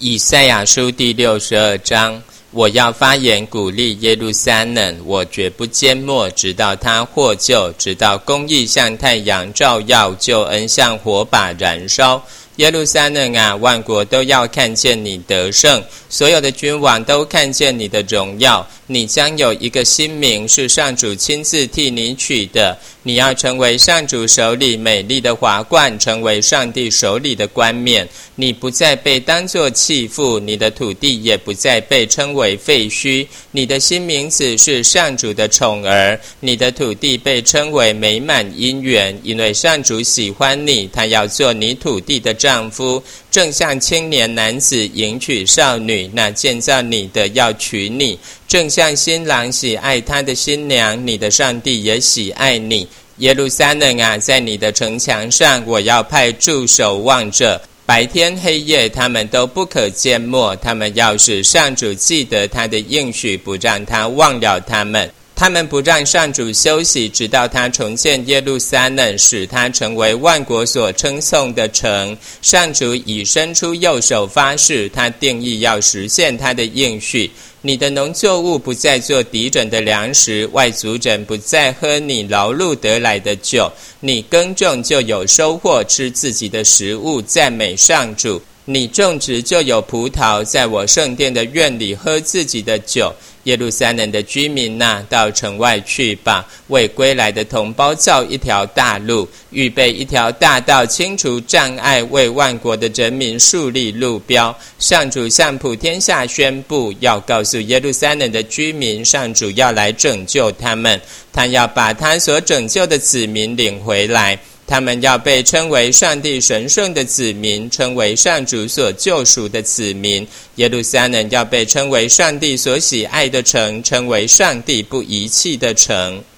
以赛亚书第62章，我要发言鼓励耶路撒冷，我绝不缄默，直到他获救，直到公义像太阳照耀，救恩像火把燃烧。耶路撒冷啊，万国都要看见你得胜，所有的君王都看见你的荣耀。你将有一个新名，是上主亲自替你取的。你要成为上主手里美丽的华冠，成为上帝手里的冠冕。你不再被当作弃妇，你的土地也不再被称为废墟。你的新名字是上主的宠儿，你的土地被称为美满姻缘，因为上主喜欢你，他要做你土地的丈夫，正像青年男子迎娶少女，那建造你的要娶你，正像新郎喜爱他的新娘，你的上帝也喜爱你。耶路撒冷啊，在你的城墙上，我要派驻守望着，白天黑夜他们都不可缄默，他们要使上主记得他的应许，不让他忘了他们。他们不让上主休息，直到他重建耶路撒冷，使他成为万国所称颂的城。上主已伸出右手发誓，他定义要实现他的应许。你的农作物不再做敌人的粮食，外族人不再喝你劳碌得来的酒。你耕种就有收获，吃自己的食物，赞美上主。你种植就有葡萄，在我圣殿的院里喝自己的酒。耶路撒冷的居民啊，到城外去吧，为归来的同胞造一条大路，预备一条大道，清除障碍，为万国的人民树立路标。上主向普天下宣布，要告诉耶路撒冷的居民，上主要来拯救他们，他要把他所拯救的子民领回来。他们要被称为上帝神圣的子民，称为上主所救赎的子民。耶路撒冷要被称为上帝所喜爱的城，称为上帝不遗弃的城。